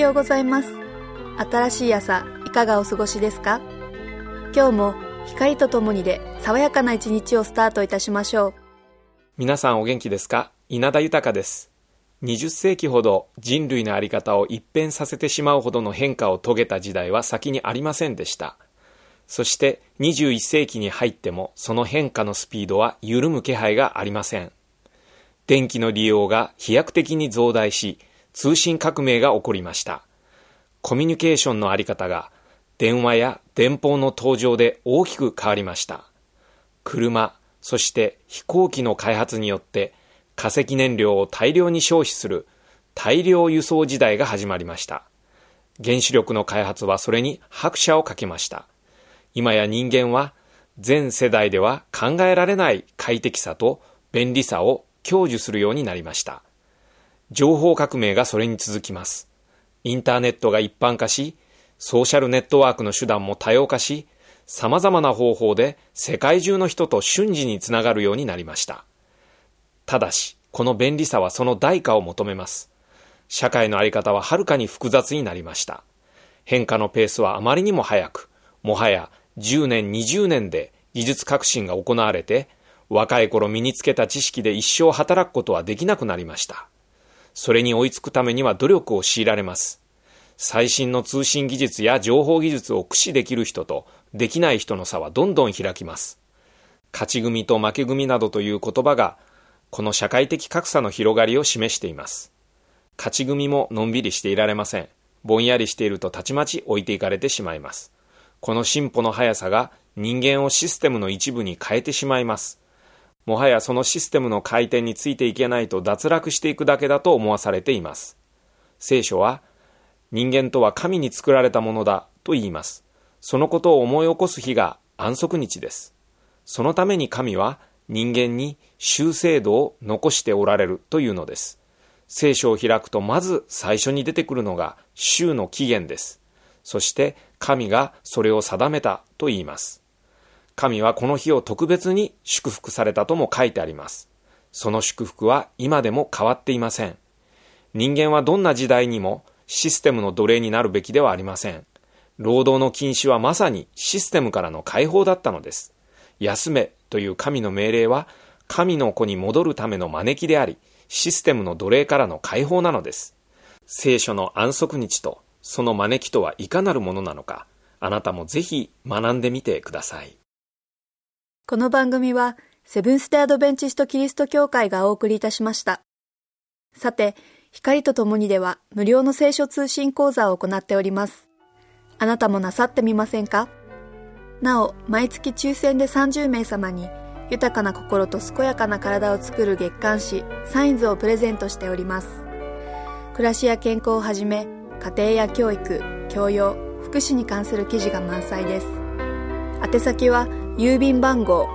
ようございます。新しい朝、いかがお過ごしですか？今日も光とともにで爽やかな一日をスタートいたしましょう。 皆さんお元気ですか？稲田豊です。20世紀ほど人類の在り方を一変させてしまうほどの変化を遂げた時代は先にありませんでした。そして21世紀に入ってもその変化のスピードは緩む気配がありません。電気の利用が飛躍的に増大し、通信革命が起こりました。コミュニケーションの在り方が電話や電報の登場で大きく変わりました。車、そして飛行機の開発によって化石燃料を大量に消費する大量輸送時代が始まりました。原子力の開発はそれに拍車をかけました。今や人間は全世代では考えられない快適さと便利さを享受するようになりました。情報革命がそれに続きます。インターネットが一般化し、ソーシャルネットワークの手段も多様化し、様々な方法で世界中の人と瞬時につながるようになりました。ただし、この便利さはその代価を求めます。社会の在り方ははるかに複雑になりました。変化のペースはあまりにも速く、もはや10年、20年で技術革新が行われて、若い頃身につけた知識で一生働くことはできなくなりました。それに追いつくためには努力を強いられます。最新の通信技術や情報技術を駆使できる人とできない人の差はどんどん開きます。勝ち組と負け組などという言葉が、この社会的格差の広がりを示しています。勝ち組ものんびりしていられません。ぼんやりしているとたちまち置いていかれてしまいます。この進歩の速さが人間をシステムの一部に変えてしまいます。もはやそのシステムの回転についていけないと脱落していくだけだと思わされています。聖書は、人間とは神に作られたものだと言います。そのことを思い起こす日が安息日です。そのために神は人間に修正度を残しておられるというのです。聖書を開くとまず最初に出てくるのが週の起源です。そして神がそれを定めたと言います。神はこの日を特別に祝福されたとも書いてあります。その祝福は今でも変わっていません。人間はどんな時代にもシステムの奴隷になるべきではありません。労働の禁止はまさにシステムからの解放だったのです。休めという神の命令は神の子に戻るための招きであり、システムの奴隷からの解放なのです。聖書の安息日とその招きとはいかなるものなのか、あなたもぜひ学んでみてください。 この番組はセブンステアドベンチストキリスト教会がお送りいたしました。さて、光とともにでは無料の聖書通信講座を行っております。あなたもなさってみませんか？なお、毎月抽選で30名様に豊かな心と健やかな体を作る月刊誌サインズをプレゼントしております。暮らしや健康をはじめ、家庭や教育、教養、福祉に関する記事が満載です。宛先は郵便番号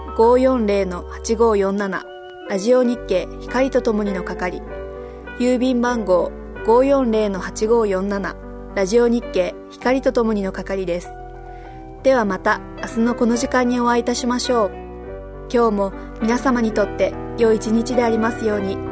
540-8547 ラジオ日経光とともにの係、郵便番号 540-8547 ラジオ日経光とともにの係です。ではまた明日のこの時間にお会いいたしましょう。今日も皆様にとって良い一日でありますように。